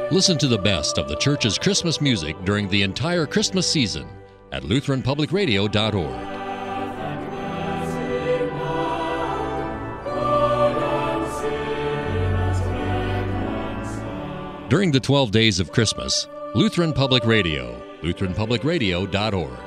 Listen to the best of the church's Christmas music during the entire Christmas season at LutheranPublicRadio.org. During the 12 days of Christmas, Lutheran Public Radio, LutheranPublicRadio.org.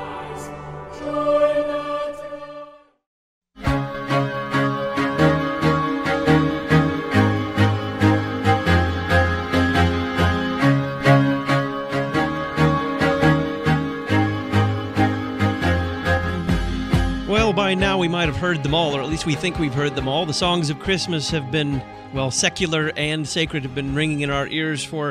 Well, by now we might have heard them all, or at least we think we've heard them all. The songs of Christmas have been, well, secular and sacred have been ringing in our ears for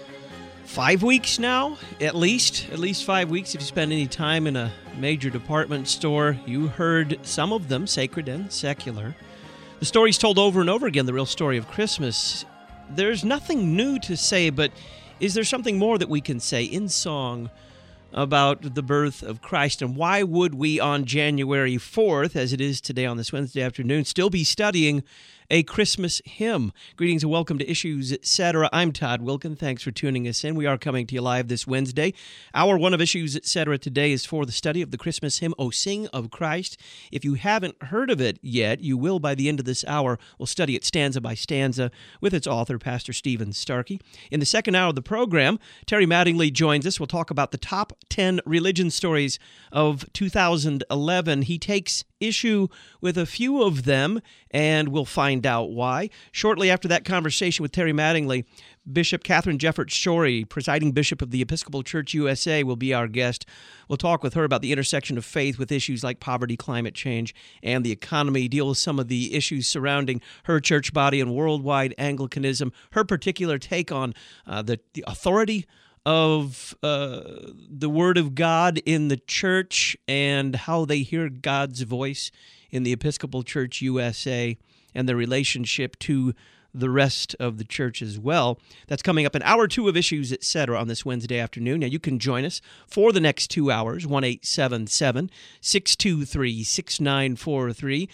5 weeks now, at least 5 weeks. If you spend any time in a major department store, you heard some of them, sacred and secular. The story's told over and over again, the real story of Christmas. There's nothing new to say, but is there something more that we can say in song about the birth of Christ? And why would we on January 4th, as it is today on this Wednesday afternoon, still be studying a Christmas hymn? Greetings and welcome to Issues, Etc. I'm Todd Wilkin. Thanks for tuning us in. We are coming to you live this Wednesday. Hour one of Issues, Etc. today is for the study of the Christmas hymn, O Sing of Christ. If you haven't heard of it yet, you will by the end of this hour. We'll study it stanza by stanza with its author, Pastor Stephen Starkey. In the second hour of the program, Terry Mattingly joins us. We'll talk about the top 10 religion stories of 2011. He takes issue with a few of them, and we'll find out why. Shortly after that conversation with Terry Mattingly, Bishop Catherine Jefferts Schori, presiding bishop of the Episcopal Church USA, will be our guest. We'll talk with her about the intersection of faith with issues like poverty, climate change, and the economy, deal with some of the issues surrounding her church body and worldwide Anglicanism, her particular take on the authority of the Word of God in the church and how they hear God's voice in the Episcopal Church USA and their relationship to the rest of the church as well. That's coming up in hour two of Issues, Etc. on this Wednesday afternoon. Now, you can join us for the next 2 hours, 1-877-623-6943,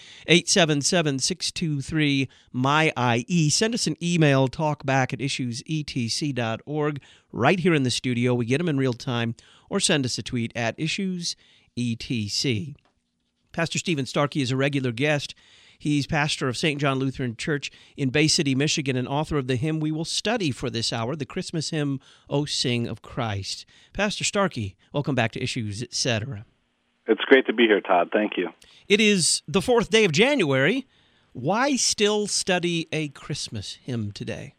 877-623-MY-IE. Send us an email, talkback@issuesetc.org. Right here in the studio, we get them in real time, or send us a tweet at IssuesETC. Pastor Stephen Starkey is a regular guest. He's pastor of St. John Lutheran Church in Bay City, Michigan, and author of the hymn we will study for this hour, the Christmas hymn, O Sing of Christ. Pastor Starkey, welcome back to Issues, Etc. It's great to be here, Todd. Thank you. It is the 4th day of January. Why still study a Christmas hymn today?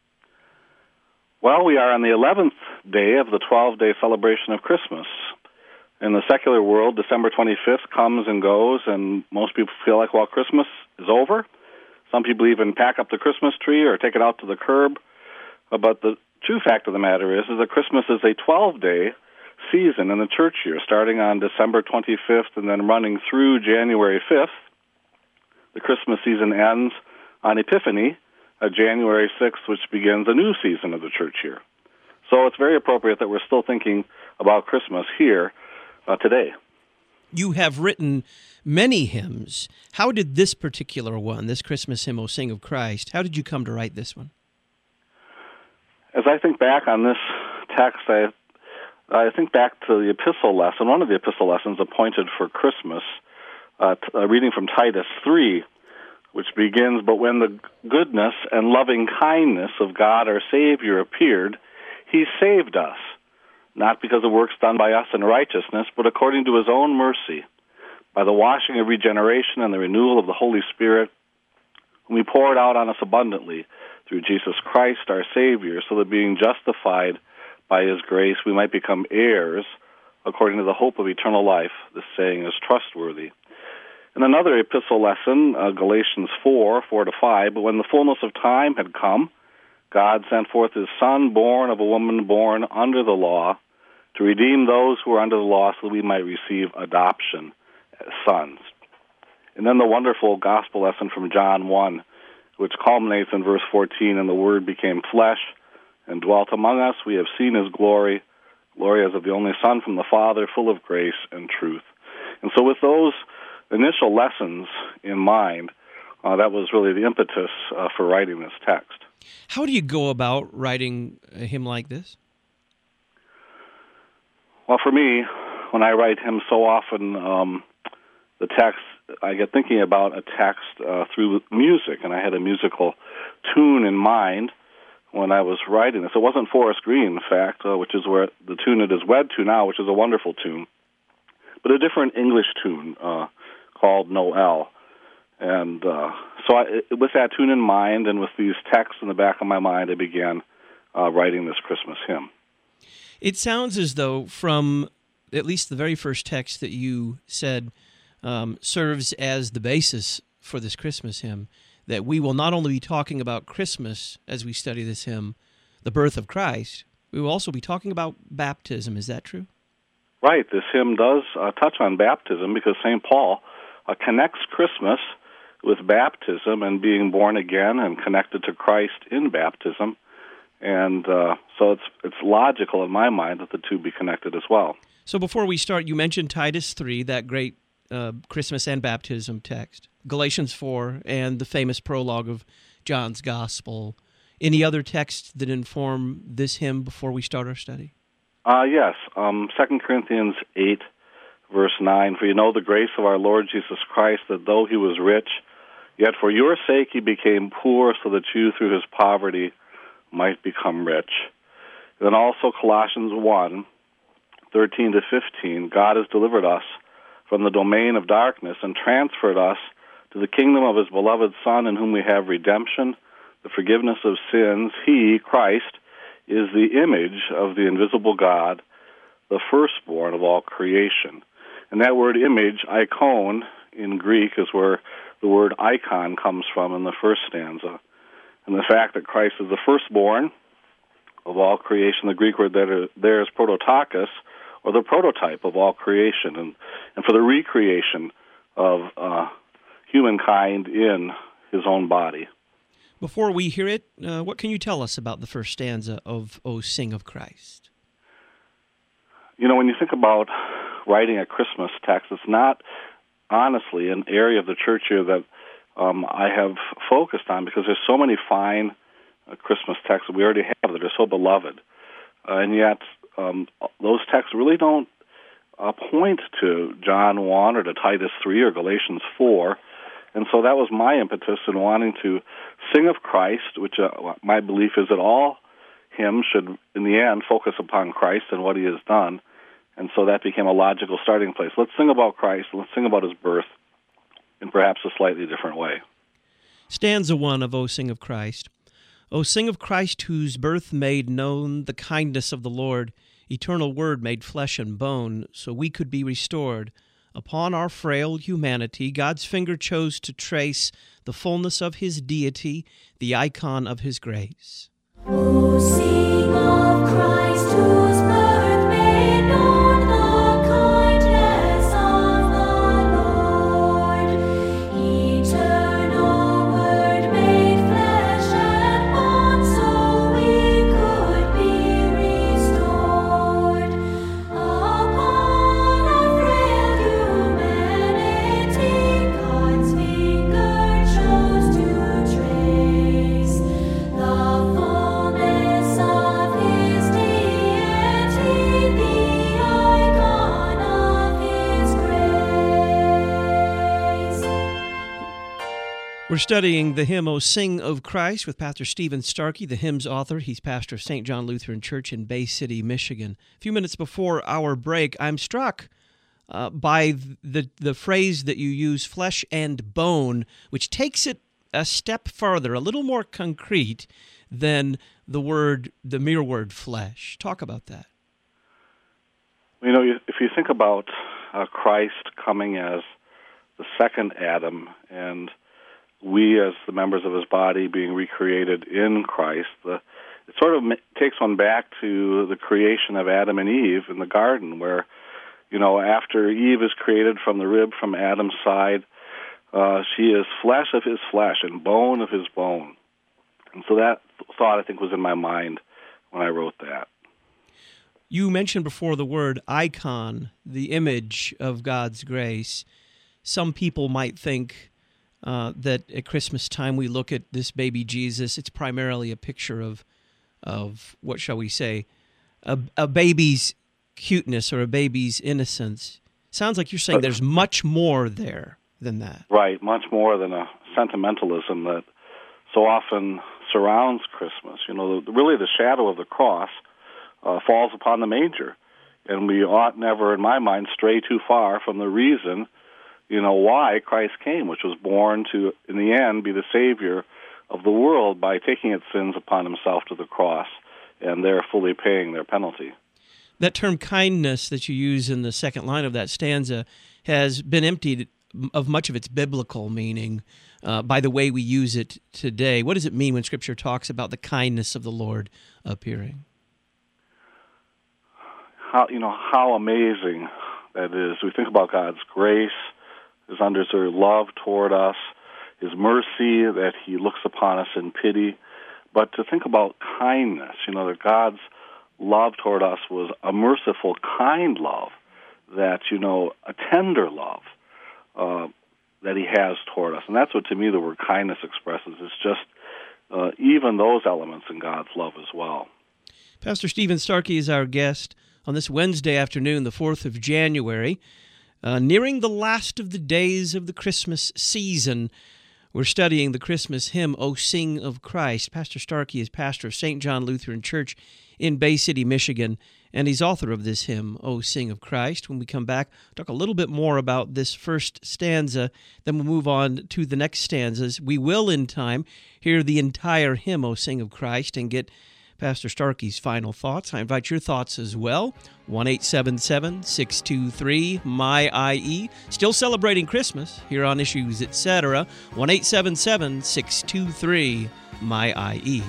Well, we are on the 11th day of the 12-day celebration of Christmas. In the secular world, December 25th comes and goes, and most people feel like, well, Christmas is over. Some people even pack up the Christmas tree or take it out to the curb. But the true fact of the matter is that Christmas is a 12-day season in the church year, starting on December 25th and then running through January 5th. The Christmas season ends on Epiphany, January 6th, which begins a new season of the church year. So it's very appropriate that we're still thinking about Christmas here today. You have written many hymns. How did this particular one, this Christmas hymn, O Sing of Christ, how did you come to write this one? As I think back on this text, I think back to the epistle lesson, one of the epistle lessons appointed for Christmas, reading from Titus 3, which begins, "But when the goodness and loving kindness of God our Savior appeared, He saved us, not because of works done by us in righteousness, but according to His own mercy, by the washing of regeneration and the renewal of the Holy Spirit, whom He poured out on us abundantly through Jesus Christ our Savior, so that being justified by His grace we might become heirs according to the hope of eternal life." This saying is trustworthy. In another epistle lesson, Galatians 4:4-5, "But when the fullness of time had come, God sent forth His Son, born of a woman born under the law, to redeem those who are under the law so that we might receive adoption as sons." And then the wonderful gospel lesson from John 1, which culminates in verse 14, "And the Word became flesh and dwelt among us. We have seen His glory, glory as of the only Son from the Father, full of grace and truth." And so with those initial lessons in mind, that was really the impetus for writing this text. How do you go about writing a hymn like this? Well, for me, when I write hymns, so often the text, I get thinking about a text through music, and I had a musical tune in mind when I was writing this. It wasn't Forest Green, in fact, which is where the tune it is wed to now, which is a wonderful tune, but a different English tune called Noel. And with that tune in mind and with these texts in the back of my mind, I began writing this Christmas hymn. It sounds as though from at least the very first text that you said serves as the basis for this Christmas hymn, that we will not only be talking about Christmas as we study this hymn, the birth of Christ, we will also be talking about baptism. Is that true? Right. This hymn does touch on baptism because St. Paul connects Christmas with baptism and being born again and connected to Christ in baptism. And so it's logical in my mind that the two be connected as well. So before we start, you mentioned Titus 3, that great Christmas and baptism text, Galatians 4, and the famous prologue of John's Gospel. Any other texts that inform this hymn before we start our study? Yes. 2 Corinthians 8, verse 9, "For you know the grace of our Lord Jesus Christ, that though he was rich, yet for your sake he became poor, so that you through his poverty might become rich." And then also Colossians 1, 13 to 15, "God has delivered us from the domain of darkness and transferred us to the kingdom of his beloved Son, in whom we have redemption, the forgiveness of sins. He, Christ, is the image of the invisible God, the firstborn of all creation." And that word image, icon, in Greek is where the word icon comes from in the first stanza. And the fact that Christ is the firstborn of all creation, the Greek word there is prototokos, or the prototype of all creation, and for the recreation of humankind in his own body. Before we hear it, what can you tell us about the first stanza of O Sing of Christ? You know, when you think about writing a Christmas text, it's not honestly an area of the church here that I have focused on, because there's so many fine Christmas texts that we already have that are so beloved. And yet those texts really don't point to John 1 or to Titus 3 or Galatians 4. And so that was my impetus in wanting to sing of Christ, which my belief is that all hymns should, in the end, focus upon Christ and what he has done. And so that became a logical starting place. Let's sing about Christ, and let's sing about his birth in perhaps a slightly different way. Stanza 1 of O Sing of Christ. O sing of Christ, whose birth made known the kindness of the Lord, eternal word made flesh and bone, so we could be restored. Upon our frail humanity, God's finger chose to trace the fullness of his deity, the icon of his grace. O sing of Christ, whose birth made known the kindness of the Lord. Eternal word made flesh and bone, so we could be restored. Upon our frail humanity, God's finger chose to trace the fullness of his deity, the icon of his grace. We're studying the hymn, O Sing of Christ, with Pastor Stephen Starkey, the hymn's author. He's pastor of St. John Lutheran Church in Bay City, Michigan. A few minutes before our break, I'm struck by the phrase that you use, flesh and bone, which takes it a step farther, a little more concrete than the mere word flesh. Talk about that. You know, if you think about Christ coming as the second Adam, and we as the members of his body being recreated in Christ, it sort of takes one back to the creation of Adam and Eve in the garden, where, you know, after Eve is created from the rib from Adam's side, she is flesh of his flesh and bone of his bone. And so that thought, I think, was in my mind when I wrote that. You mentioned before the word icon, the image of God's grace. Some people might think that at Christmas time we look at this baby Jesus. It's primarily a picture of what shall we say, a baby's cuteness or a baby's innocence. Sounds like you're saying there's much more there than that. Right, much more than a sentimentalism that so often surrounds Christmas. Really the shadow of the cross falls upon the manger, and we ought never, in my mind, stray too far from the reason, why Christ came, which was born to, in the end, be the Savior of the world by taking its sins upon himself to the cross, and there fully paying their penalty. That term kindness that you use in the second line of that stanza has been emptied of much of its biblical meaning by the way we use it today. What does it mean when Scripture talks about the kindness of the Lord appearing? How amazing that is. We think about God's grace, his undeserved love toward us, his mercy that he looks upon us in pity. But to think about kindness, that God's love toward us was a merciful, kind love, that, a tender love that he has toward us. And that's what, to me, the word kindness expresses. It's just even those elements in God's love as well. Pastor Stephen Starkey is our guest on this Wednesday afternoon, the 4th of January, nearing the last of the days of the Christmas season. We're studying the Christmas hymn, O Sing of Christ. Pastor Starkey is pastor of St. John Lutheran Church in Bay City, Michigan, and he's author of this hymn, O Sing of Christ. When we come back, we'll talk a little bit more about this first stanza, then we'll move on to the next stanzas. We will, in time, hear the entire hymn, O Sing of Christ, and get Pastor Starkey's final thoughts. I invite your thoughts as well. 1-877-623-MY-IE. Still celebrating Christmas here on Issues Etc. 1-877-623-MY-IE.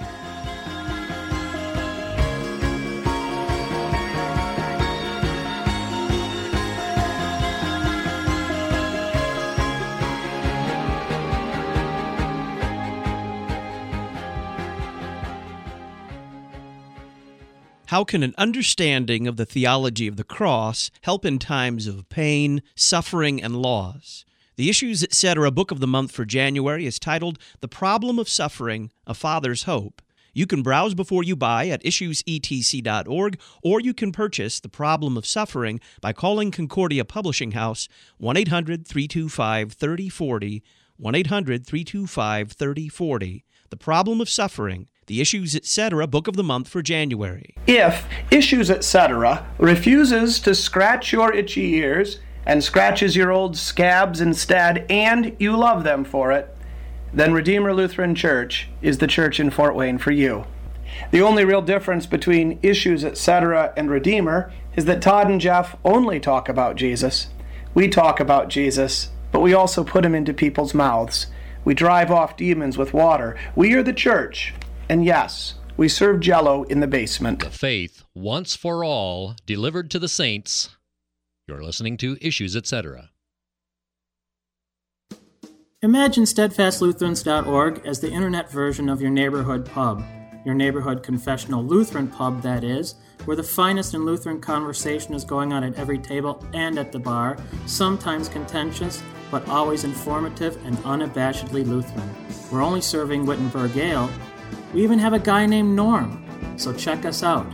How can an understanding of the theology of the cross help in times of pain, suffering, and loss? The Issues Etc. Book of the Month for January is titled The Problem of Suffering, A Father's Hope. You can browse before you buy at issuesetc.org, or you can purchase The Problem of Suffering by calling Concordia Publishing House 1-800-325-3040, 1-800-325-3040. The Problem of Suffering, the Issues Etc. Book of the Month for January. If Issues Etc. refuses to scratch your itchy ears and scratches your old scabs instead, and you love them for it, then Redeemer Lutheran Church is the church in Fort Wayne for you. The only real difference between Issues Etc. and Redeemer is that Todd and Jeff only talk about Jesus. We talk about Jesus, but we also put him into people's mouths. We drive off demons with water. We are the church. And yes, we serve Jell-O in the basement. The faith, once for all, delivered to the saints. You're listening to Issues Etc. Imagine SteadfastLutherans.org as the internet version of your neighborhood pub. Your neighborhood confessional Lutheran pub, that is, where the finest in Lutheran conversation is going on at every table and at the bar, sometimes contentious, but always informative and unabashedly Lutheran. We're only serving Wittenberg Ale. We even have a guy named Norm. So check us out,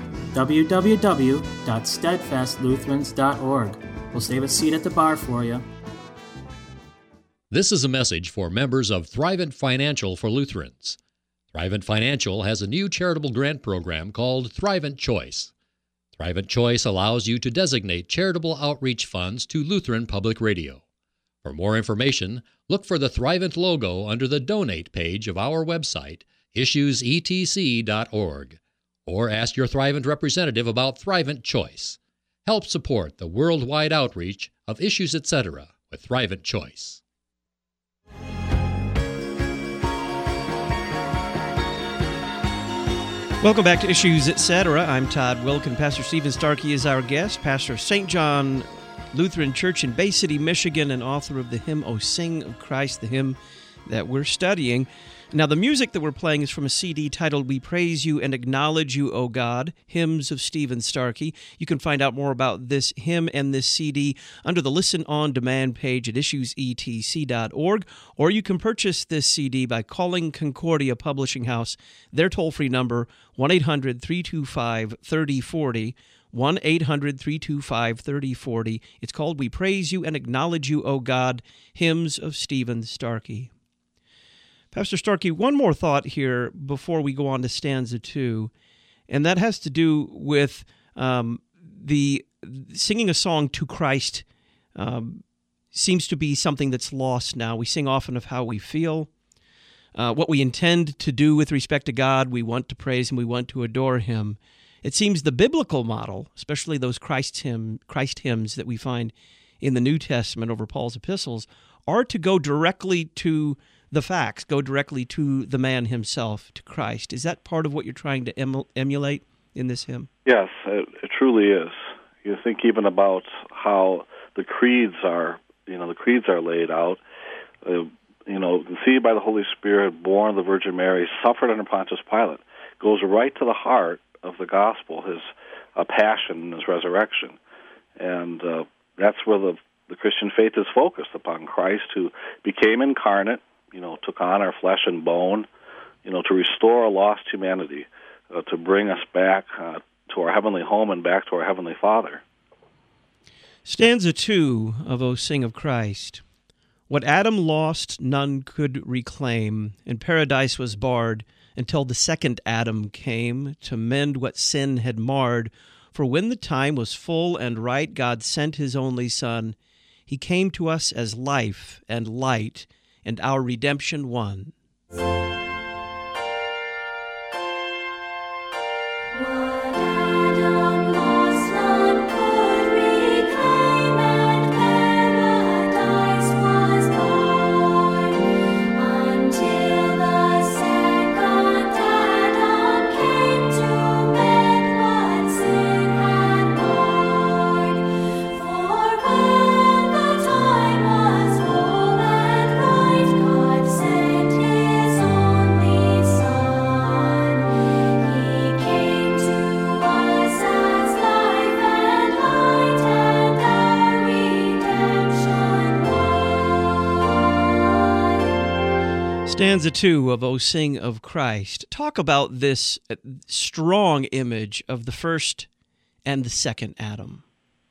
www.steadfastlutherans.org. We'll save a seat at the bar for you. This is a message for members of Thrivent Financial for Lutherans. Thrivent Financial has a new charitable grant program called Thrivent Choice. Thrivent Choice allows you to designate charitable outreach funds to Lutheran Public Radio. For more information, look for the Thrivent logo under the Donate page of our website, issuesetc.org, or ask your Thrivent representative about Thrivent Choice. Help support the worldwide outreach of Issues Etc. with Thrivent Choice. Welcome back to Issues Etc. I'm Todd Wilken. Pastor Stephen Starkey is our guest, pastor of St. John Lutheran Church in Bay City, Michigan, and author of the hymn, O Sing of Christ, the hymn that we're studying. Now, the music that we're playing is from a CD titled We Praise You and Acknowledge You, O God, Hymns of Stephen Starkey. You can find out more about this hymn and this CD under the Listen On Demand page at issuesetc.org, or you can purchase this CD by calling Concordia Publishing House. Their toll-free number, 1-800-325-3040, 1-800-325-3040. It's called We Praise You and Acknowledge You, O God, Hymns of Stephen Starkey. Pastor Starkey, one more thought here before we go on to stanza 2, and that has to do with the singing a song to Christ seems to be something that's lost now. We sing often of how we feel, what we intend to do with respect to God. We want to praise Him. We want to adore Him. It seems the biblical model, especially those Christ hymns that we find in the New Testament over Paul's epistles, are to go directly to the facts, go directly to the man himself, to Christ. Is that part of what you're trying to emulate in this hymn? Yes, it truly is. You think even about how the creeds are, laid out. Conceived by the Holy Spirit, born of the Virgin Mary, suffered under Pontius Pilate, goes right to the heart of the gospel, his passion and his resurrection. And that's where the Christian faith is focused upon Christ, who became incarnate, took on our flesh and bone, to restore a lost humanity, to bring us back to our heavenly home and back to our heavenly Father. Stanza 2 of O Sing of Christ. What Adam lost, none could reclaim, and paradise was barred until the second Adam came to mend what sin had marred. For when the time was full and right, God sent His only Son. He came to us as life and light, and our redemption won. What Adam lost, none could reclaim, and paradise was born until the second Adam came to mend what sin had marred. For when the time was full and right, God sent His only Son. He came to us as life and light, and our redemption won. Stanza 2 of O Sing of Christ. Talk about this strong image of the first and the second Adam.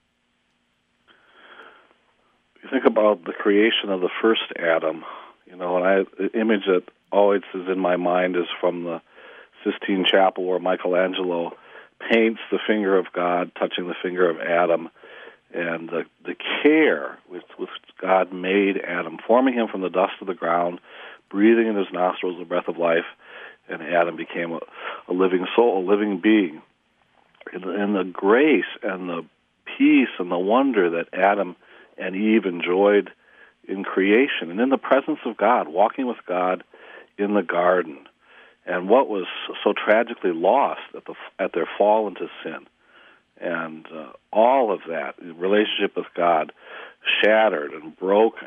You think about the creation of the first Adam, the image that always is in my mind is from the Sistine Chapel, where Michelangelo paints the finger of God touching the finger of Adam, and the care with God made Adam, forming him from the dust of the ground, breathing in his nostrils the breath of life, and Adam became a living soul, a living being. And the grace and the peace and the wonder that Adam and Eve enjoyed in creation and in the presence of God, walking with God in the garden, and what was so tragically lost at their fall into sin, and all of that relationship with God shattered and broken,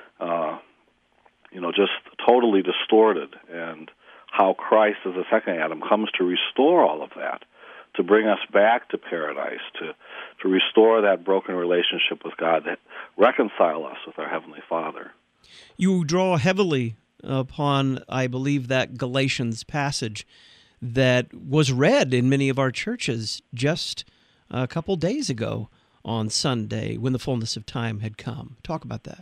just totally distorted, and how Christ as the second Adam comes to restore all of that, to bring us back to paradise, to restore that broken relationship with God, that reconcile us with our Heavenly Father. You draw heavily upon, I believe, that Galatians passage that was read in many of our churches just a couple days ago on Sunday when the fullness of time had come. Talk about that.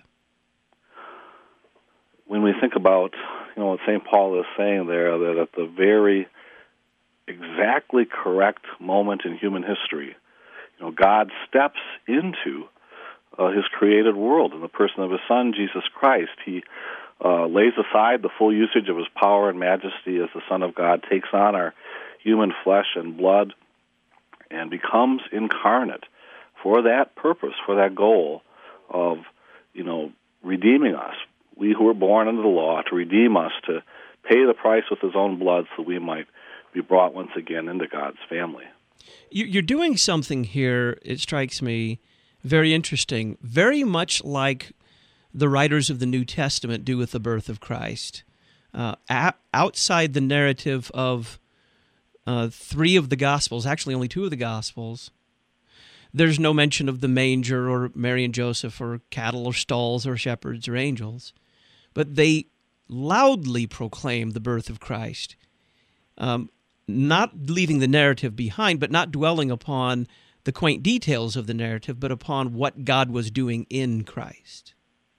When we think about, what St. Paul is saying there, that at the very exactly correct moment in human history, God steps into His created world in the person of His Son, Jesus Christ. He lays aside the full usage of His power and majesty as the Son of God, takes on our human flesh and blood, and becomes incarnate for that purpose, for that goal of, redeeming us. We who were born under the law, to redeem us, to pay the price with His own blood so we might be brought once again into God's family. You're doing something here, it strikes me, very interesting, very much like the writers of the New Testament do with the birth of Christ. Outside the narrative of three of the Gospels, actually only two of the Gospels, there's no mention of the manger or Mary and Joseph or cattle or stalls or shepherds or angels. But they loudly proclaim the birth of Christ, not leaving the narrative behind, but not dwelling upon the quaint details of the narrative, but upon what God was doing in Christ.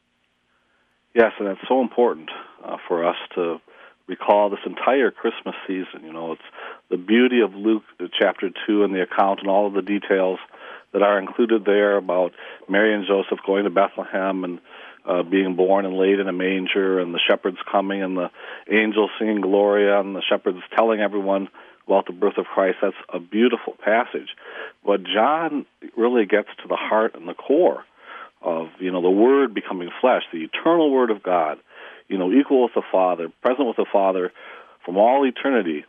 Yes, and that's so important for us to recall this entire Christmas season. It's the beauty of Luke chapter 2 and the account and all of the details that are included there about Mary and Joseph going to Bethlehem and being born and laid in a manger, and the shepherds coming and the angels singing Gloria, and the shepherds telling everyone about the birth of Christ. That's a beautiful passage. But John really gets to the heart and the core of, the Word becoming flesh, the eternal Word of God, equal with the Father, present with the Father from all eternity,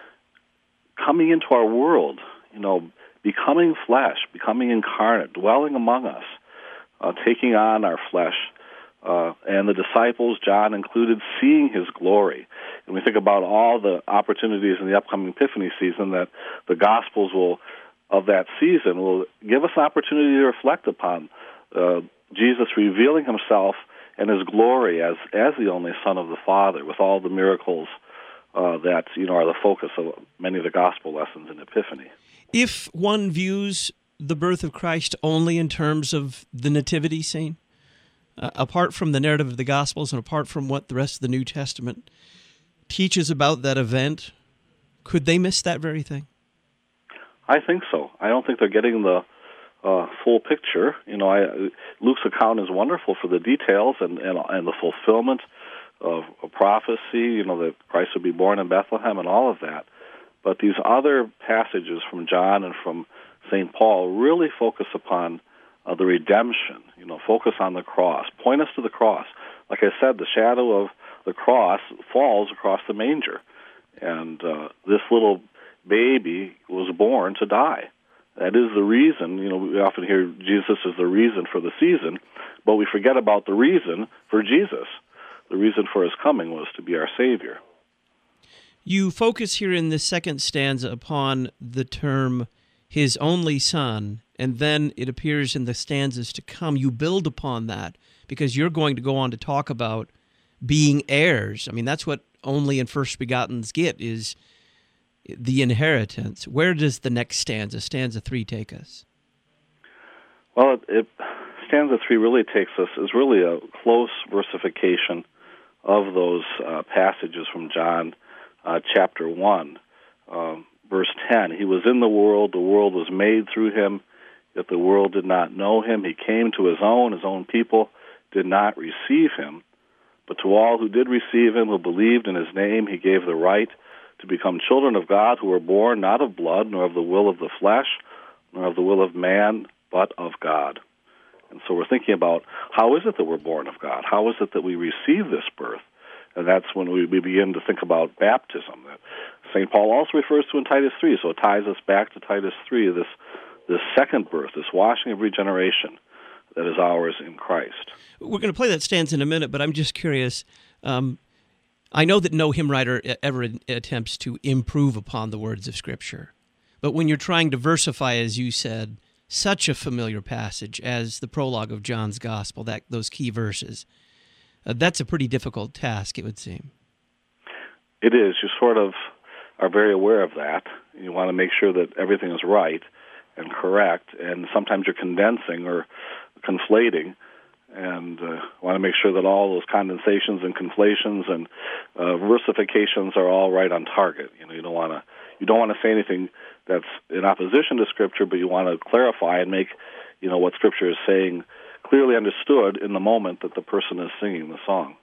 coming into our world, becoming flesh, becoming incarnate, dwelling among us, taking on our flesh. And the disciples, John included, seeing his glory. And we think about all the opportunities in the upcoming Epiphany season that the Gospels of that season will give us an opportunity to reflect upon Jesus revealing himself and his glory as the only Son of the Father, with all the miracles that are the focus of many of the Gospel lessons in Epiphany. If one views the birth of Christ only in terms of the nativity scene, apart from the narrative of the Gospels and apart from what the rest of the New Testament teaches about that event, could they miss that very thing? I think so. I don't think they're getting the full picture. Luke's account is wonderful for the details and the fulfillment of a prophecy, that Christ would be born in Bethlehem and all of that. But these other passages from John and from St. Paul really focus upon the redemption, focus on the cross, point us to the cross. Like I said, the shadow of the cross falls across the manger, and this little baby was born to die. That is the reason, we often hear Jesus is the reason for the season, but we forget about the reason for Jesus. The reason for his coming was to be our Savior. You focus here in the second stanza upon the term his only Son, and then it appears in the stanzas to come. You build upon that because you're going to go on to talk about being heirs. I mean, that's what only and first begottens get, is the inheritance. Where does the next stanza 3, take us? Well, stanza 3 really takes us, is really a close versification of those passages from John chapter 1, verse 10. He was in the world was made through him, yet the world did not know him. He came to his own people did not receive him. But to all who did receive him, who believed in his name, he gave the right to become children of God, who were born not of blood, nor of the will of the flesh, nor of the will of man, but of God. And so we're thinking about, how is it that we're born of God? How is it that we receive this birth? And that's when we begin to think about baptism, that St. Paul also refers to in Titus 3, so it ties us back to Titus 3, this second birth, this washing of regeneration that is ours in Christ. We're going to play that stanza in a minute, but I'm just curious. I know that no hymn writer ever attempts to improve upon the words of Scripture, but when you're trying to versify, as you said, such a familiar passage as the prologue of John's Gospel, those key verses, that's a pretty difficult task, it would seem. It is. You sort of are very aware of that. You want to make sure that everything is right and correct, and sometimes you're condensing or conflating, and want to make sure that all those condensations and conflations and versifications are all right on target. You don't want to say anything that's in opposition to Scripture, but you want to clarify and make what Scripture is saying clearly understood in the moment that the person is singing the song.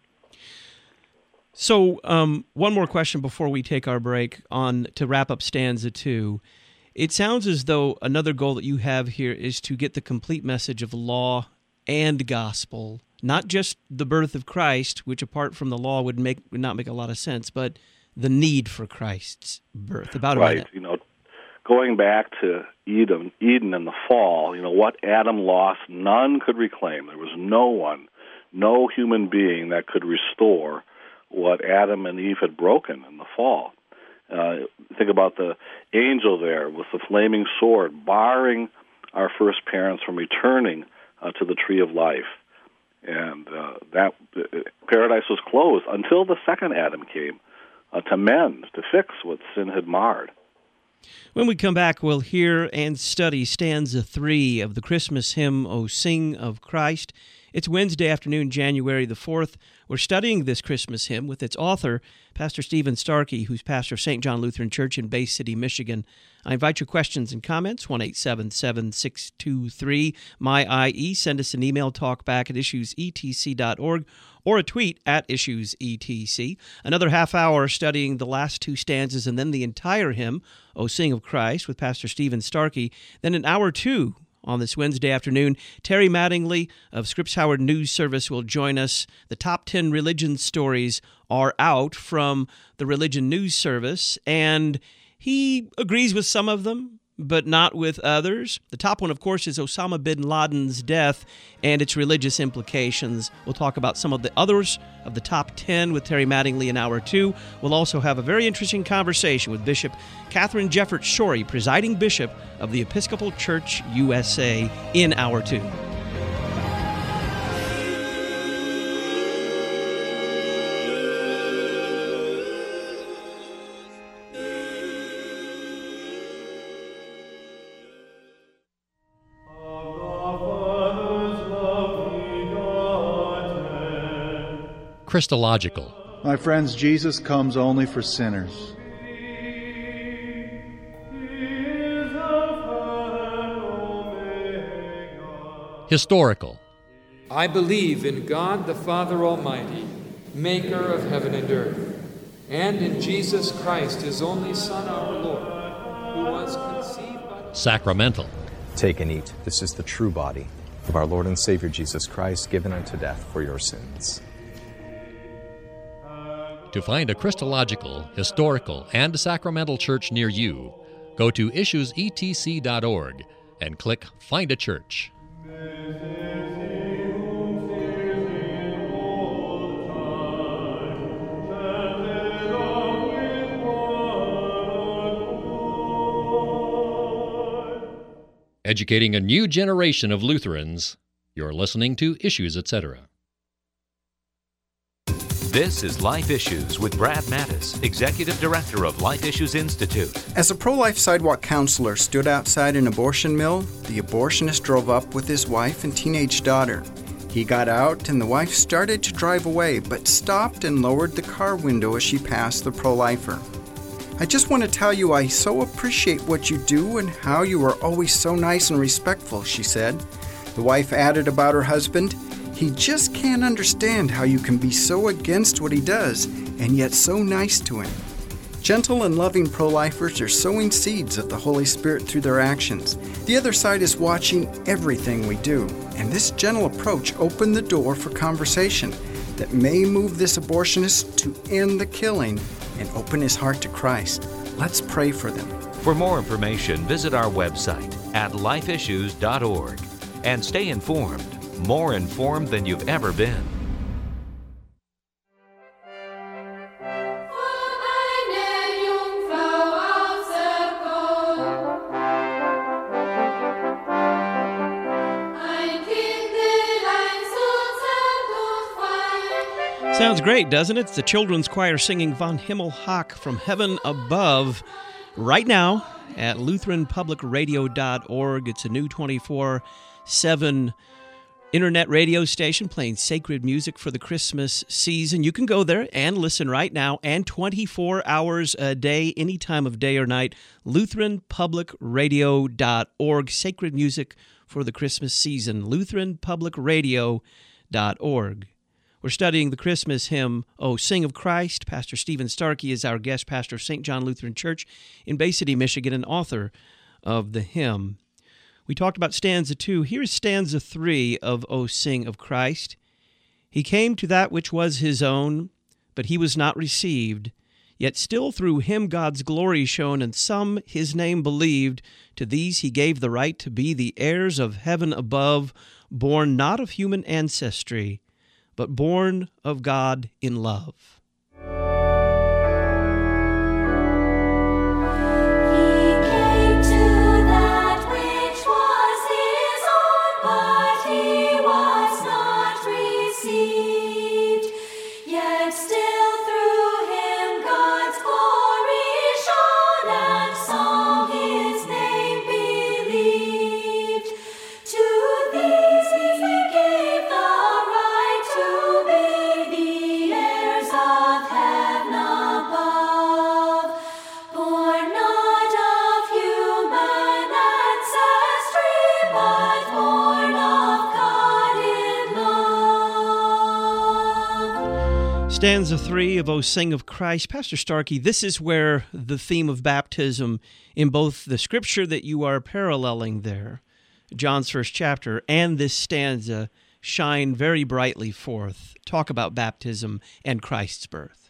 So, one more question before we take our break to wrap up stanza 2. It sounds as though another goal that you have here is to get the complete message of law and gospel, not just the birth of Christ, which apart from the law would not make a lot of sense, but the need for Christ's birth. About right. A minute. Going back to Eden in the fall, what Adam lost, none could reclaim. There was no one no human being that could restore what Adam and Eve had broken in the fall. Think about the angel there with the flaming sword, barring our first parents from returning to the tree of life. And that paradise was closed until the second Adam came to mend, to fix what sin had marred. When we come back, we'll hear and study stanza 3 of the Christmas hymn, O Sing of Christ. It's Wednesday afternoon, January the 4th. We're studying this Christmas hymn with its author, Pastor Stephen Starkey, who's pastor of St. John Lutheran Church in Bay City, Michigan. I invite your questions and comments, 1-877-623-MY-IE. Send us an email, talkback@issuesetc.org, or a tweet at issuesetc. Another half hour studying the last two stanzas and then the entire hymn, O Sing of Christ, with Pastor Stephen Starkey. Then an hour two on this Wednesday afternoon, Terry Mattingly of Scripps Howard News Service will join us. The top 10 religion stories are out from the Religion News Service, and he agrees with some of them, but not with others. The top one, of course, is Osama bin Laden's death and its religious implications. We'll talk about some of the others of the top 10 with Terry Mattingly in Hour 2. We'll also have a very interesting conversation with Bishop Catherine Jefferts Schori, presiding bishop of the Episcopal Church USA, in Hour 2. Christological. My friends, Jesus comes only for sinners. Historical. I believe in God the Father Almighty, maker of heaven and earth, and in Jesus Christ, his only Son, our Lord, who was conceived by... Sacramental. Take and eat. This is the true body of our Lord and Savior Jesus Christ, given unto death for your sins. To find a Christological, historical, and sacramental church near you, go to issuesetc.org and click Find a Church. Educating a new generation of Lutherans, you're listening to Issues, Etc. This is Life Issues with Brad Mattis, Executive Director of Life Issues Institute. As a pro-life sidewalk counselor stood outside an abortion mill, the abortionist drove up with his wife and teenage daughter. He got out and the wife started to drive away, but stopped and lowered the car window as she passed the pro-lifer. I just want to tell you I so appreciate what you do and how you are always so nice and respectful, she said. The wife added about her husband, he just can't understand how you can be so against what he does and yet so nice to him. Gentle and loving pro-lifers are sowing seeds of the Holy Spirit through their actions. The other side is watching everything we do, and this gentle approach opened the door for conversation that may move this abortionist to end the killing and open his heart to Christ. Let's pray for them. For more information, visit our website at lifeissues.org and stay informed, more informed than you've ever been. Sounds great, doesn't it? It's the children's choir singing Von Himmelhoch from Heaven Above right now at LutheranPublicRadio.org. It's a new 24/7 internet radio station playing sacred music for the Christmas season. You can go there and listen right now, and 24 hours a day, any time of day or night. LutheranPublicRadio.org. Sacred music for the Christmas season. LutheranPublicRadio.org. We're studying the Christmas hymn, O Sing of Christ. Pastor Stephen Starkey is our guest pastor of St. John Lutheran Church in Bay City, Michigan, and author of the hymn. We talked about stanza 2. Here's stanza 3 of O Sing of Christ. He came to that which was his own, but he was not received. Yet still through him God's glory shone, and some his name believed. To these he gave the right to be the heirs of heaven above, born not of human ancestry, but born of God in love. He came to that which was his own, but he was not received. Yet still through him God's glory shone, and some his name believed. To these he gave the right to be the heirs of heaven above, born not of human ancestry, but born of God in love. Stanza 3 of O Sing of Christ. Pastor Starkey, this is where the theme of baptism in both the scripture that you are paralleling there, John's first chapter, and this stanza shine very brightly forth. Talk about baptism and Christ's birth.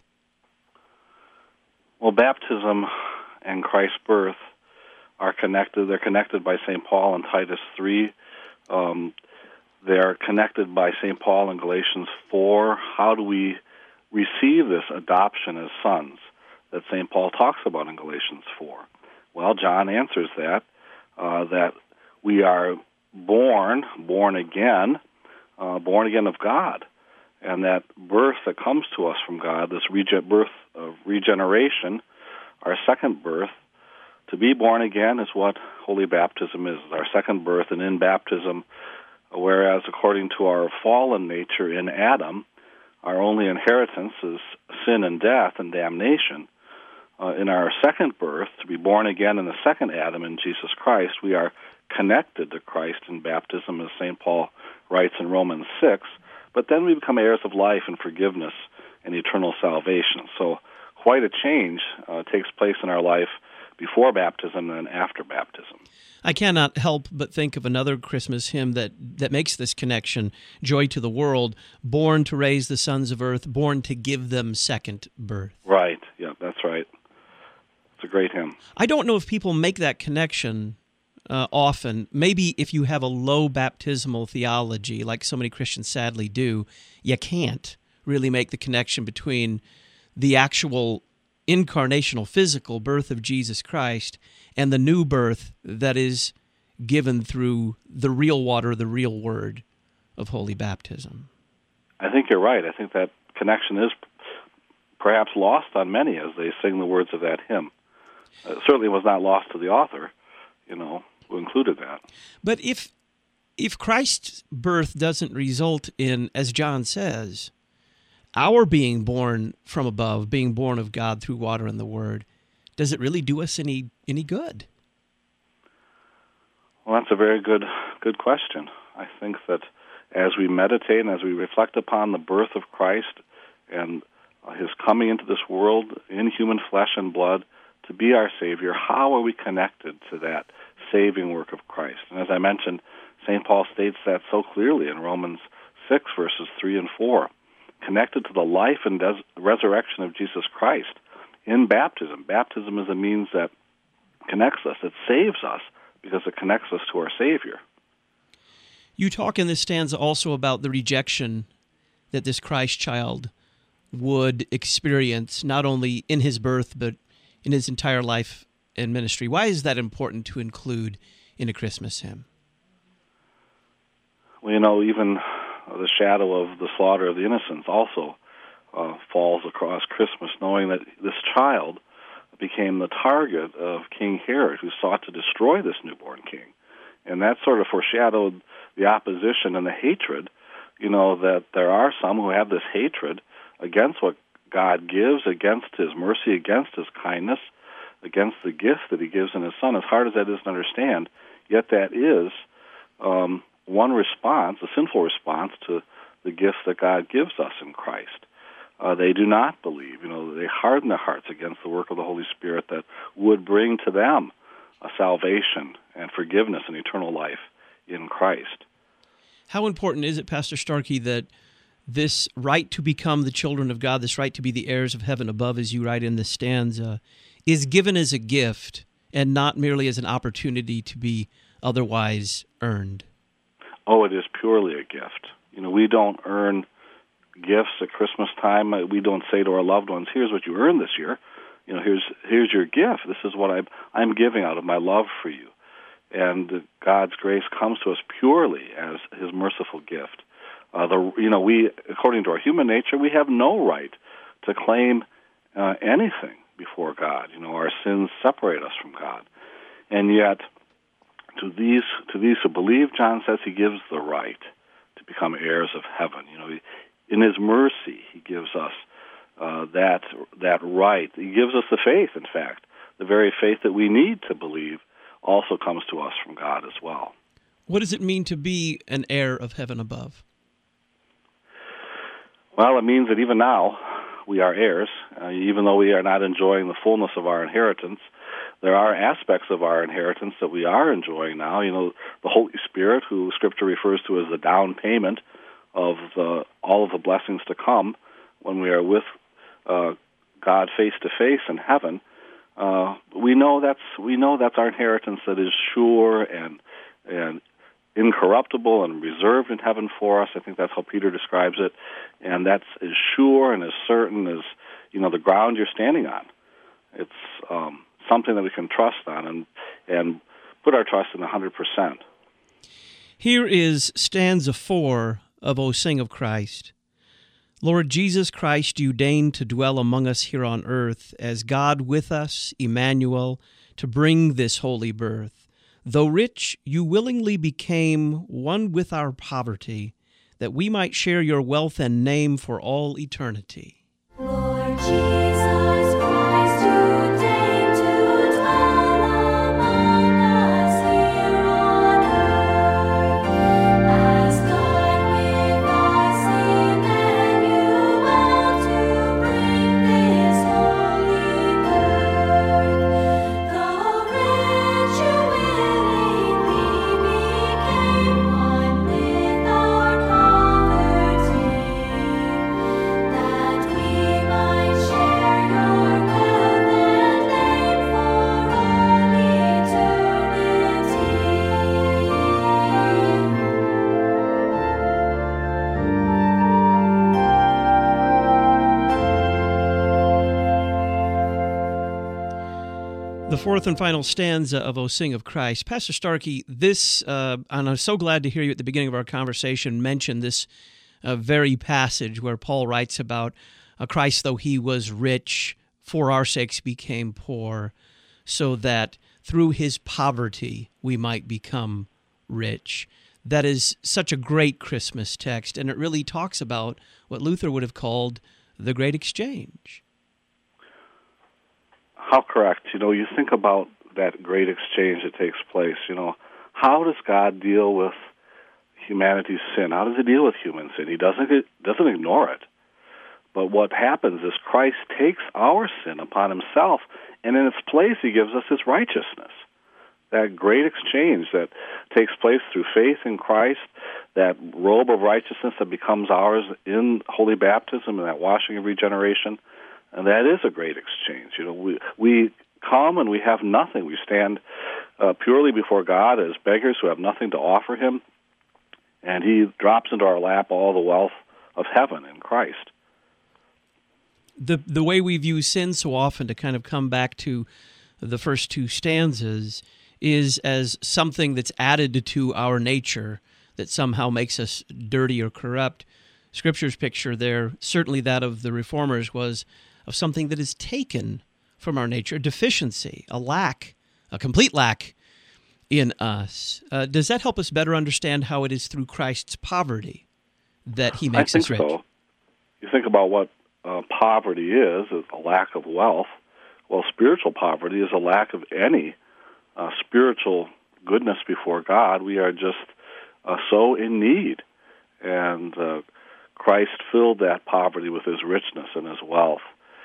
Well, baptism and Christ's birth are connected. They're connected by St. Paul in Titus 3. They're connected by St. Paul in Galatians 4. How do we receive this adoption as sons that St. Paul talks about in Galatians 4? Well, John answers that we are born again of God, and that birth that comes to us from God, this birth of regeneration, our second birth, to be born again is what holy baptism is, our second birth. And in baptism, whereas according to our fallen nature in Adam, our only inheritance is sin and death and damnation, in our second birth, to be born again in the second Adam in Jesus Christ, we are connected to Christ in baptism, as St. Paul writes in Romans 6, but then we become heirs of life and forgiveness and eternal salvation. So quite a change takes place in our life before baptism and after baptism. I cannot help but think of another Christmas hymn that makes this connection, Joy to the World, born to raise the sons of earth, born to give them second birth. Right, yeah, that's right. It's a great hymn. I don't know if people make that connection often. Maybe if you have a low baptismal theology, like so many Christians sadly do, you can't really make the connection between the actual incarnational physical birth of Jesus Christ and the new birth that is given through the real water, the real word of holy baptism. I think you're right. I think that connection is perhaps lost on many as they sing the words of that hymn. It certainly was not lost to the author, who included that. But if Christ's birth doesn't result in, as John says, our being born from above, being born of God through water and the Word, does it really do us any good? Well, that's a very good question. I think that as we meditate and as we reflect upon the birth of Christ and his coming into this world in human flesh and blood to be our Savior, how are we connected to that saving work of Christ? And as I mentioned, St. Paul states that so clearly in Romans 6, verses 3 and 4. Connected to the life and resurrection of Jesus Christ in baptism. Baptism is a means that connects us, it saves us, because it connects us to our Savior. You talk in this stanza also about the rejection that this Christ child would experience, not only in his birth, but in his entire life and ministry. Why is that important to include in a Christmas hymn? Well, even the shadow of the slaughter of the innocents also falls across Christmas, knowing that this child became the target of King Herod, who sought to destroy this newborn king. And that sort of foreshadowed the opposition and the hatred, that there are some who have this hatred against what God gives, against his mercy, against his kindness, against the gift that he gives in his Son. As hard as that is to understand, yet that is one response, a sinful response to the gifts that God gives us in Christ. They do not believe. They harden their hearts against the work of the Holy Spirit that would bring to them a salvation and forgiveness and eternal life in Christ. How important is it, Pastor Starkey, that this right to become the children of God, this right to be the heirs of heaven above, as you write in the stanza, is given as a gift and not merely as an opportunity to be otherwise earned? Oh, it is purely a gift. We don't earn gifts at Christmas time. We don't say to our loved ones, "Here's what you earned this year. Here's your gift. This is what I'm giving out of my love for you." And God's grace comes to us purely as His merciful gift. We, according to our human nature, we have no right to claim anything before God. Our sins separate us from God, and yet to these who believe, John says, He gives the right to become heirs of heaven. In His mercy, He gives us that right. He gives us the faith. In fact, the very faith that we need to believe also comes to us from God as well. What does it mean to be an heir of heaven above? Well, it means that even now we are heirs. Even though we are not enjoying the fullness of our inheritance, there are aspects of our inheritance that we are enjoying now. The Holy Spirit, who Scripture refers to as the down payment of all of the blessings to come when we are with God face to face in heaven. We know that's our inheritance that is sure and incorruptible and reserved in heaven for us. I think that's how Peter describes it, and that's as sure and as certain as the ground you're standing on. It's something that we can trust on and put our trust in 100%. Here is stanza 4 of O Sing of Christ. Lord Jesus Christ, you deign to dwell among us here on earth, as God with us, Emmanuel, to bring this holy birth. Though rich, you willingly became one with our poverty, that we might share your wealth and name for all eternity. Lord Jesus Christ, you deign to dwell among us here on earth, as God with us, Emmanuel, to bring this holy birth. Though rich, you willingly became one with our poverty, that we might share your wealth and name for all eternity. The fourth and final stanza of O Sing of Christ. Pastor Starkey, this, and I'm so glad to hear you at the beginning of our conversation mention this very passage where Paul writes about Christ, though he was rich, for our sakes became poor, so that through his poverty we might become rich. That is such a great Christmas text, and it really talks about what Luther would have called the great exchange. How correct. You think about that great exchange that takes place. How does God deal with humanity's sin? How does He deal with human sin? He doesn't ignore it. But what happens is Christ takes our sin upon Himself, and in its place He gives us His righteousness. That great exchange that takes place through faith in Christ, that robe of righteousness that becomes ours in holy baptism and that washing of regeneration, and that is a great exchange. We come and we have nothing. We stand purely before God as beggars who have nothing to offer Him, and He drops into our lap all the wealth of heaven in Christ. The way we view sin so often, to kind of come back to the first two stanzas, is as something that's added to our nature that somehow makes us dirty or corrupt. Scripture's picture there, certainly that of the Reformers, was of something that is taken from our nature, a deficiency, a lack, a complete lack in us. Does that help us better understand how it is through Christ's poverty that He makes us rich? I think so. You think about what poverty is a lack of wealth. Well, spiritual poverty is a lack of any spiritual goodness before God. We are just so in need. And Christ filled that poverty with His richness and His wealth.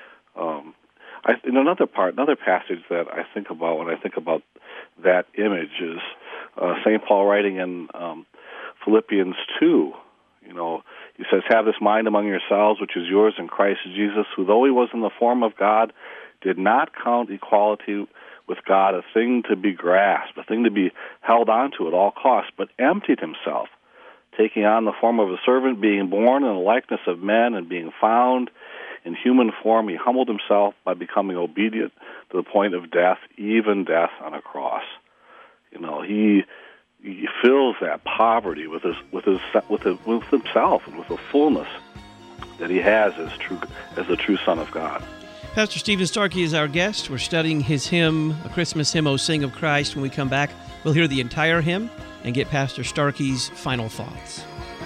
In another passage that I think about when I think about that image is St. Paul writing in Philippians 2. He says, "Have this mind among yourselves, which is yours in Christ Jesus, who though He was in the form of God, did not count equality with God a thing to be grasped, a thing to be held on to at all costs, but emptied Himself, taking on the form of a servant, being born in the likeness of men, and being found in human form, he humbled himself by becoming obedient to the point of death, even death on a cross. You know, he fills that poverty with himself and with the fullness that he has as the true Son of God. Pastor Stephen Starkey is our guest. We're studying his hymn, a Christmas hymn, O Sing of Christ. When we come back, we'll hear the entire hymn and get Pastor Starkey's final thoughts.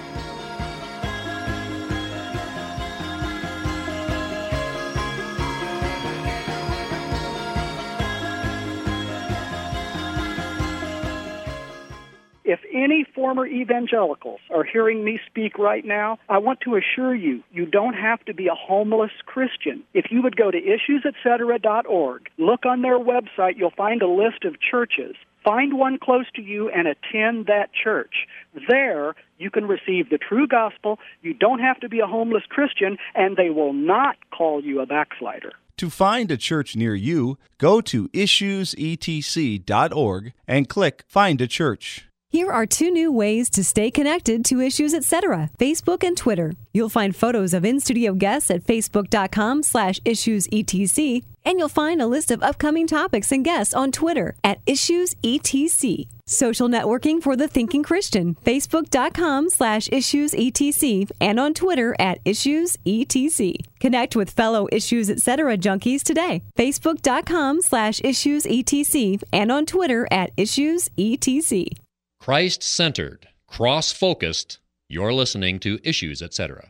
If any former evangelicals are hearing me speak right now, I want to assure you, you don't have to be a homeless Christian. If you would go to issuesetcetera.org, look on their website, you'll find a list of churches. Find one close to you and attend that church. There, you can receive the true gospel. You don't have to be a homeless Christian, and they will not call you a backslider. To find a church near you, go to issuesetc.org and click Find a Church. Here are 2 new ways to stay connected to Issues Etc., Facebook and Twitter. You'll find photos of in-studio guests at facebook.com/issuesetc, and you'll find a list of upcoming topics and guests on Twitter at issuesetc. Social networking for the thinking Christian, facebook.com/issuesetc, and on Twitter at issuesetc. Connect with fellow Issues Etc. junkies today, facebook.com/issuesetc, and on Twitter at issuesetc. Christ-centered, cross-focused, you're listening to Issues, Etc.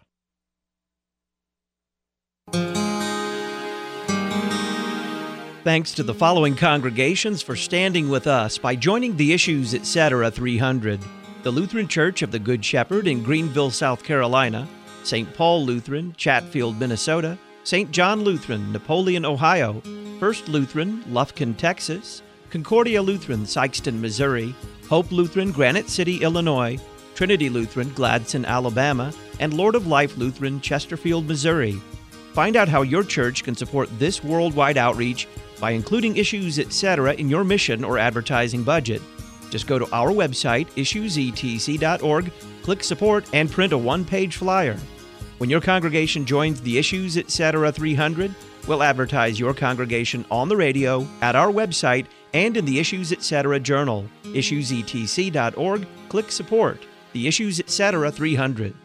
Thanks to the following congregations for standing with us by joining the Issues Etc. 300. The Lutheran Church of the Good Shepherd in Greenville, South Carolina, St. Paul Lutheran, Chatfield, Minnesota, St. John Lutheran, Napoleon, Ohio, First Lutheran, Lufkin, Texas, Concordia Lutheran, Sikeston, Missouri, Hope Lutheran, Granite City, Illinois, Trinity Lutheran, Gladson, Alabama, and Lord of Life Lutheran, Chesterfield, Missouri. Find out how your church can support this worldwide outreach by including Issues Etc. in your mission or advertising budget. Just go to our website, issuesetc.org, click Support, and print a 1-page flyer. When your congregation joins the Issues Etc. 300, we'll advertise your congregation on the radio, at our website, and in the Issues Etc. Journal, issuesetc.org, click Support, the Issues Etc. 300.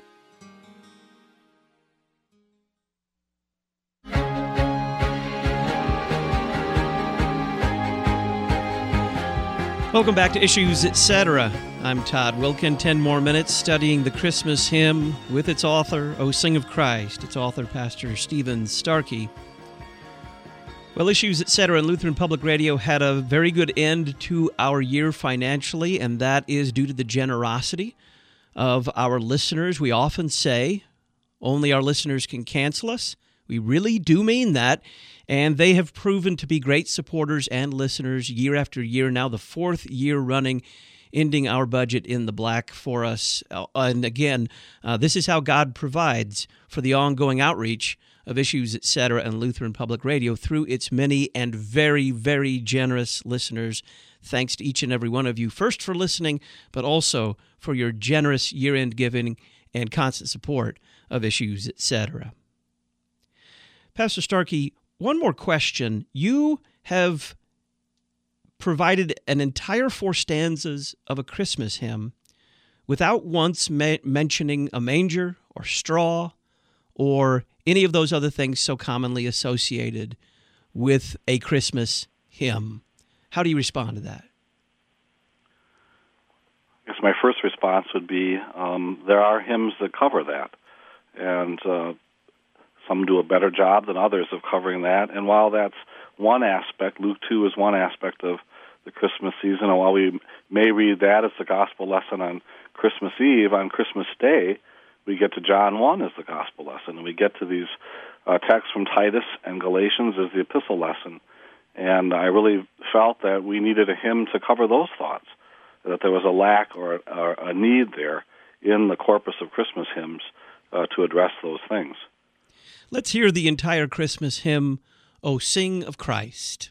Welcome back to Issues Etc. I'm Todd Wilkin. 10 more minutes studying the Christmas hymn with its author, O Sing of Christ. Its author, Pastor Stephen Starkey. Well, Issues Etc. and Lutheran Public Radio had a very good end to our year financially, and that is due to the generosity of our listeners. We often say only our listeners can cancel us. We really do mean that, and they have proven to be great supporters and listeners year after year, now the 4th year running, ending our budget in the black for us. And again, this is how God provides for the ongoing outreach of Issues Etc. and Lutheran Public Radio through its many and very, very generous listeners. Thanks to each and every one of you, first for listening, but also for your generous year-end giving and constant support of Issues Etc. Pastor Starkey, one more question. You have provided an entire 4 stanzas of a Christmas hymn without once mentioning a manger or straw or any of those other things so commonly associated with a Christmas hymn. How do you respond to that? I guess my first response would be there are hymns that cover that, and some do a better job than others of covering that. And while that's one aspect, Luke 2 is one aspect of the Christmas season, and while we may read that as the gospel lesson on Christmas Eve, on Christmas Day, we get to John 1 as the gospel lesson, and we get to these texts from Titus and Galatians as the epistle lesson. And I really felt that we needed a hymn to cover those thoughts, that there was a lack or a need there in the corpus of Christmas hymns to address those things. Let's hear the entire Christmas hymn, O Sing of Christ.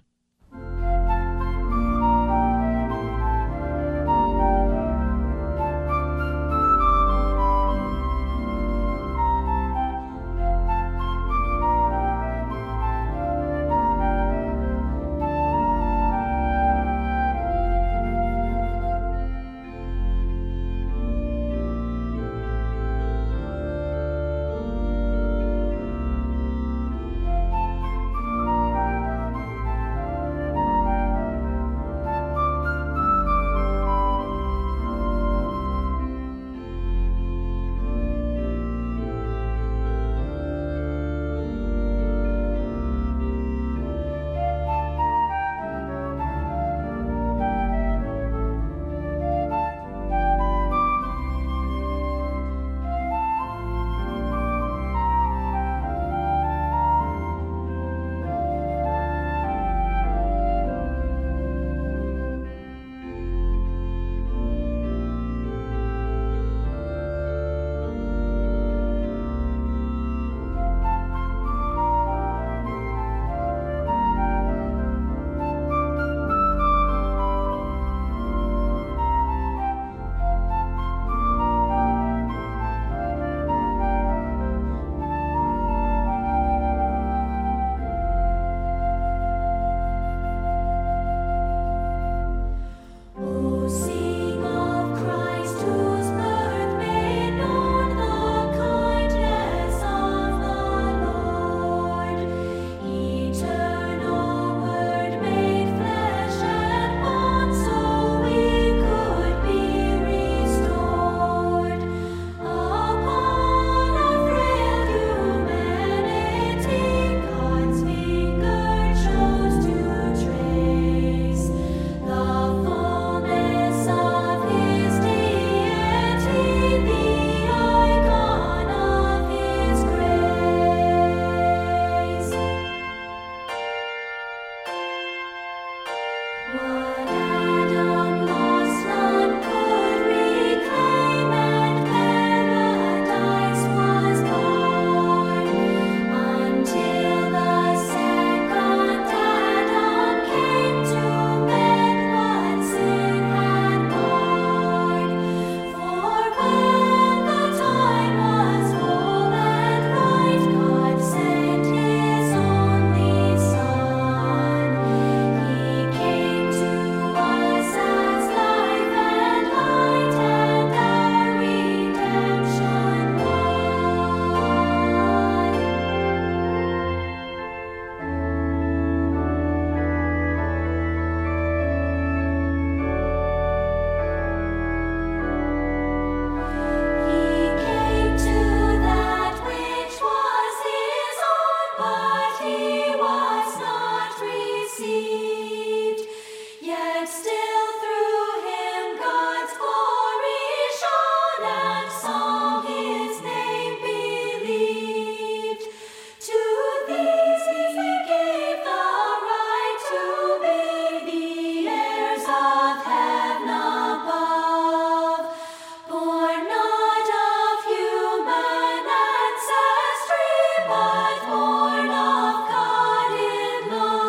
but he was not received. Yet still through him God's glory shone, and some his name believed. To these he gave the right to be the heirs of heaven above, born not of human ancestry, but born of God in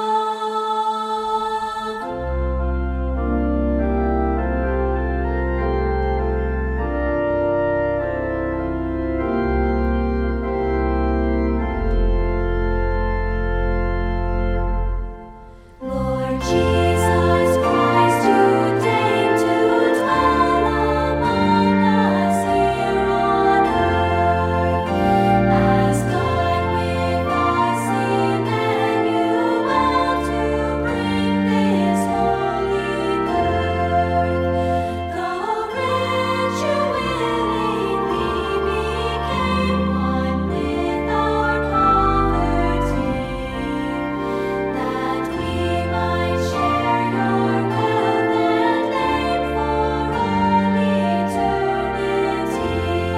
love. Lord Jesus Christ, you deign to dwell among us here on earth. As God with us, Emmanuel, to bring this holy birth. Though rich, you willingly became one with our poverty, that we might share your wealth and aim for all eternity.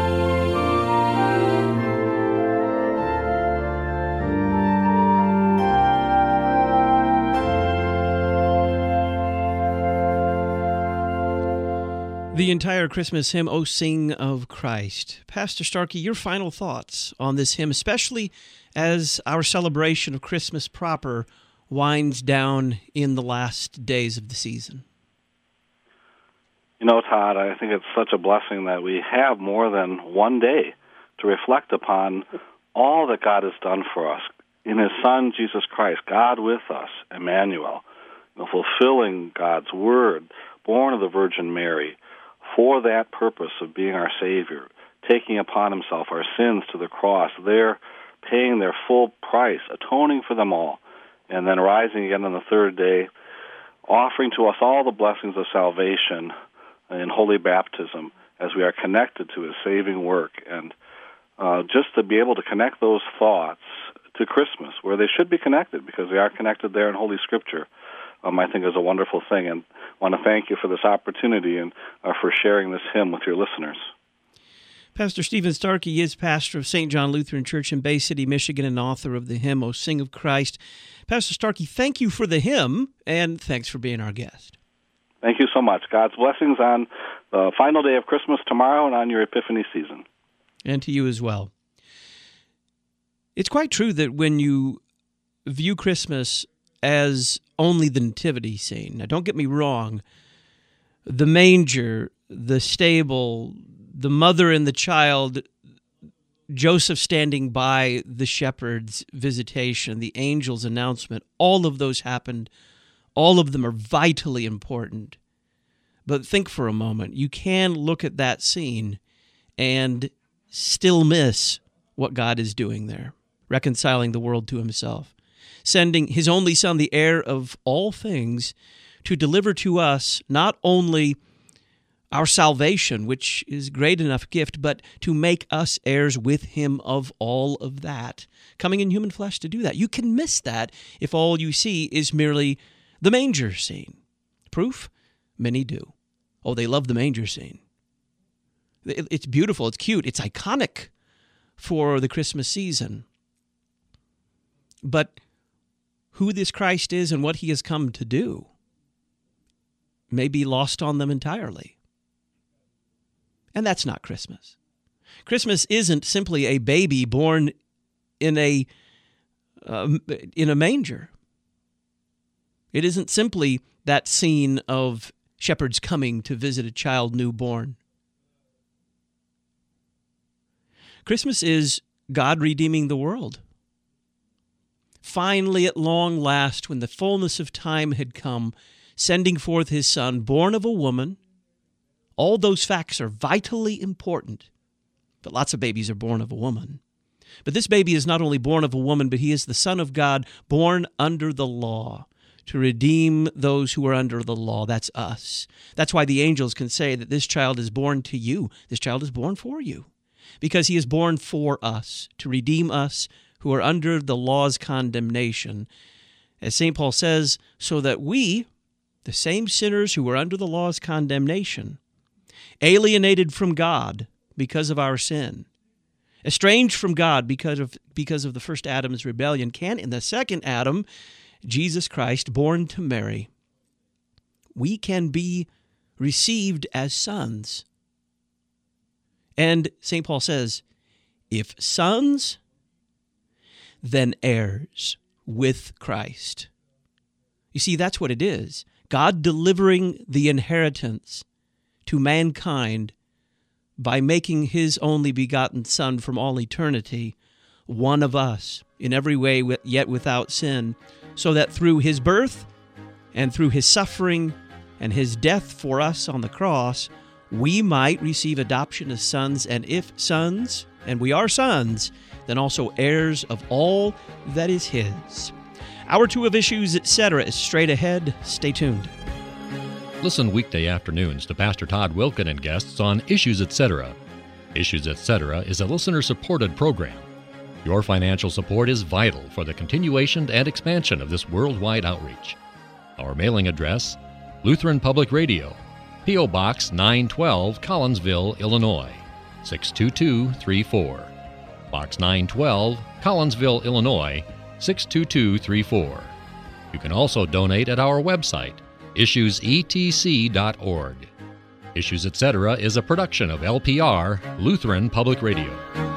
The entire Christmas hymn, O Sing of Christ. Pastor Starkey, your final thoughts on this hymn, especially as our celebration of Christmas proper winds down in the last days of the season. You know, Todd, I think it's such a blessing that we have more than one day to reflect upon all that God has done for us in His Son, Jesus Christ, God with us, Emmanuel, fulfilling God's Word, born of the Virgin Mary, for that purpose of being our Savior, taking upon Himself our sins to the cross, there paying their full price, atoning for them all, and then rising again on the third day, offering to us all the blessings of salvation in holy baptism as we are connected to His saving work. And just to be able to connect those thoughts to Christmas, where they should be connected, because they are connected there in Holy Scripture, I think is a wonderful thing. And I want to thank you for this opportunity and for sharing this hymn with your listeners. Pastor Stephen Starkey is pastor of St. John Lutheran Church in Bay City, Michigan, and author of the hymn, O Sing of Christ. Pastor Starkey, thank you for the hymn, and thanks for being our guest. Thank you so much. God's blessings on the final day of Christmas tomorrow and on your Epiphany season. And to you as well. It's quite true that when you view Christmas as only the nativity scene, now don't get me wrong, the manger, the stable, the mother and the child, Joseph standing by the shepherd's visitation, the angel's announcement, all of those happened. All of them are vitally important. But think for a moment. You can look at that scene and still miss what God is doing there, reconciling the world to Himself, sending His only Son, the heir of all things, to deliver to us not only our salvation, which is a great enough gift, but to make us heirs with Him of all of that, coming in human flesh to do that. You can miss that if all you see is merely the manger scene. Proof? Many do. Oh, they love the manger scene. It's beautiful, it's cute, it's iconic for the Christmas season. But who this Christ is and what He has come to do may be lost on them entirely. And that's not Christmas. Christmas isn't simply a baby born in a manger. It isn't simply that scene of shepherds coming to visit a child newborn. Christmas is God redeeming the world. Finally, at long last, when the fullness of time had come, sending forth His Son, born of a woman. All those facts are vitally important, but lots of babies are born of a woman. But this baby is not only born of a woman, but He is the Son of God, born under the law, to redeem those who are under the law. That's us. That's why the angels can say that this child is born to you. This child is born for you, because He is born for us, to redeem us who are under the law's condemnation. As St. Paul says, so that we, the same sinners who were under the law's condemnation, alienated from God because of our sin, estranged from God because of the first Adam's rebellion, can in the second Adam, Jesus Christ, born to Mary, we can be received as sons. And St. Paul says, if sons, then heirs with Christ. You see, that's what it is. God delivering the inheritance to mankind by making his only begotten Son from all eternity one of us in every way, yet without sin, so that through his birth and through his suffering and his death for us on the cross, we might receive adoption as sons, and if sons, and we are sons, then also heirs of all that is his. Hour 2 of Issues, Etc. is straight ahead. Stay tuned. Listen weekday afternoons to Pastor Todd Wilken and guests on Issues Etc. Issues Etc. is a listener-supported program. Your financial support is vital for the continuation and expansion of this worldwide outreach. Our mailing address, Lutheran Public Radio, P.O. Box 912, Collinsville, Illinois, 62234. Box 912, Collinsville, Illinois, 62234. You can also donate at our website, issuesetc.org. Issues Etc. is a production of LPR, Lutheran Public Radio.